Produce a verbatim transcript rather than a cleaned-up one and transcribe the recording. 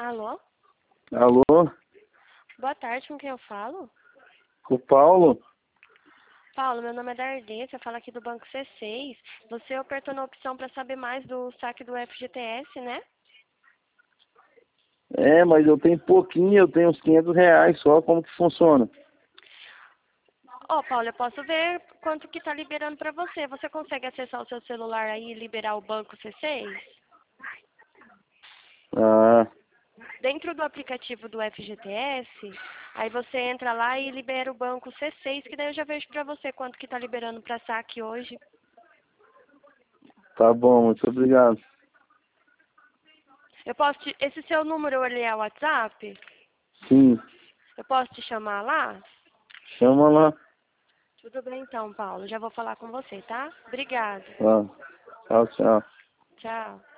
Alô? Alô? Boa tarde, com quem eu falo? O Paulo? Paulo, meu nome é Dardê, você fala aqui do Banco C seis. Você apertou na opção para saber mais do saque do F G T S, né? É, mas eu tenho pouquinho, eu tenho uns quinhentos reais só, como que funciona? Ó, Paulo, eu posso ver quanto que tá liberando para você. Você consegue acessar o seu celular aí e liberar o Banco C seis? Ah, Dentro do aplicativo do F G T S, aí você entra lá e libera o Banco C seis, que daí eu já vejo para você quanto que tá liberando para saque hoje. tá bom, muito obrigado. Eu posso te... Esse seu número ele é o WhatsApp? Sim, Eu posso te chamar lá? chama lá. Tudo bem então, Paulo. Já vou falar com você, tá? Obrigada. Tá, tchau, tchau. Tchau.